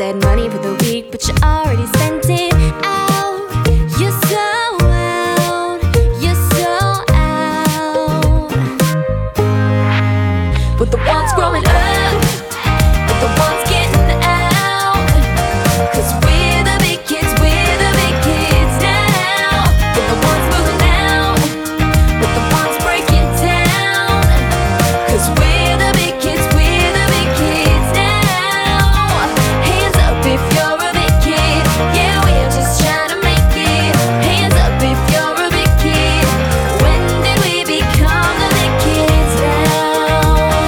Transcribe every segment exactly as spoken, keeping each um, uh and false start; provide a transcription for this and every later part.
said money for the week, but you already spent it out. You're so out, you're so out. With the ones growing up, with the ones getting out, 'cause we're the big kids, we're the big kids now. With the ones moving out, with the ones breaking down, 'cause we're the big kids, we're the big kids now. Hands up if you're a big kid, yeah, we're just trying to make it. Hands up if you're a big kid. When did we become the big kids now?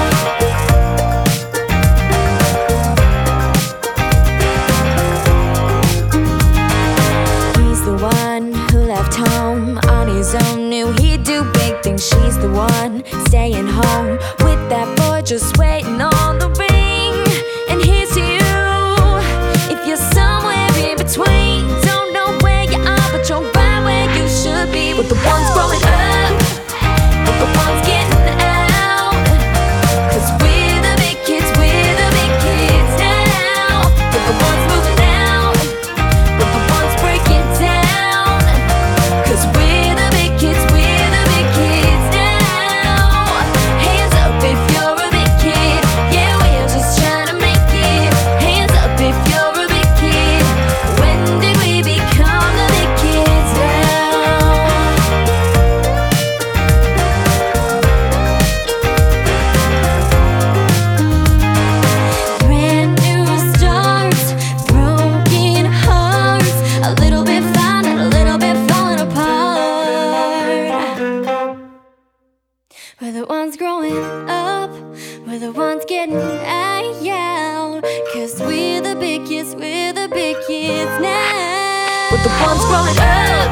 He's the one who left home on his own, knew he'd do big things. She's the one staying home with that boy, just waiting on the ring. And here's to you, if you're somewhere in between, don't know where you are, but you're right where you should be. With the ones growing up, with the ones getting out, 'cause we're the big kids, we're the big kids now. With the ones moving out, with the ones breaking down, 'cause we're the big kids, we're the big kids now. Hands up if you're a big kid, yeah, we're just trying to make it. Hands up if you're a big kid. When did we become the big kids now? Brand new starts, broken hearts, a little bit fun and a little bit falling apart. We're the ones growing up, we're the ones getting out, 'cause we're the big kids, we're the big kids now. We're the ones growing up.